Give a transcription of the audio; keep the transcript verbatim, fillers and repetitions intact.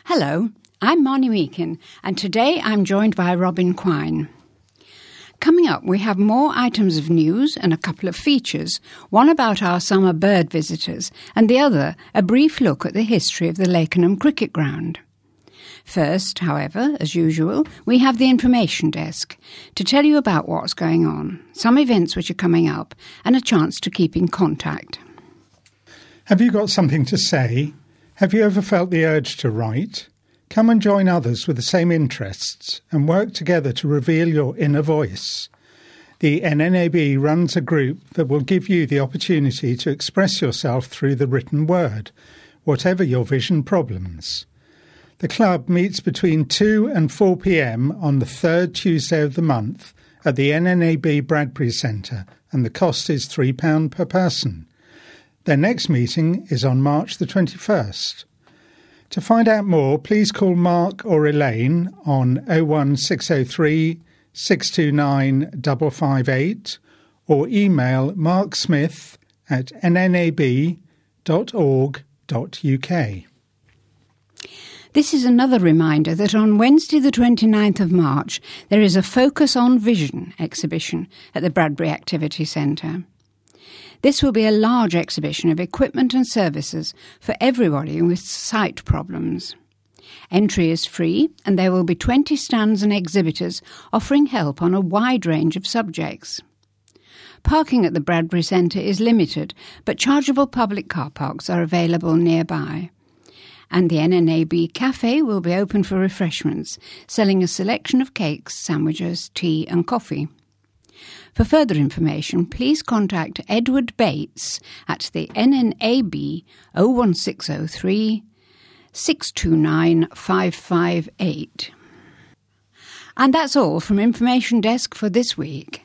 Hello, I'm Marnie Meakin, and today I'm joined by Robin Quine. Coming up, we have more items of news and a couple of features, one about our summer bird visitors, and the other a brief look at the history of the Lakenham Cricket Ground. First, however, as usual, we have the information desk to tell you about what's going on, some events which are coming up, and a chance to keep in contact. Have you got something to say? Have you ever felt the urge to write? Come and join others with the same interests and work together to reveal your inner voice. The N N A B runs a group that will give you the opportunity to express yourself through the written word, whatever your vision problems. The club meets between two and four p.m. on the third Tuesday of the month at the N N A B Bradbury Centre, and the cost is three pounds per person. Their next meeting is on March the twenty-first. To find out more, please call Mark or Elaine on oh one six oh three, six two nine, five five eight or email marksmith at n n a b dot org dot u k. This is another reminder that on Wednesday the twenty-ninth of March there is a Focus on Vision exhibition at the Bradbury Activity Centre. This will be a large exhibition of equipment and services for everybody with sight problems. Entry is free and there will be twenty stands and exhibitors offering help on a wide range of subjects. Parking at the Bradbury Centre is limited, but chargeable public car parks are available nearby. And the N N A B Cafe will be open for refreshments, selling a selection of cakes, sandwiches, tea and coffee. For further information, please contact Edward Bates at the N N A B oh one six oh three, six two nine, five five eight. And that's all from Information Desk for this week.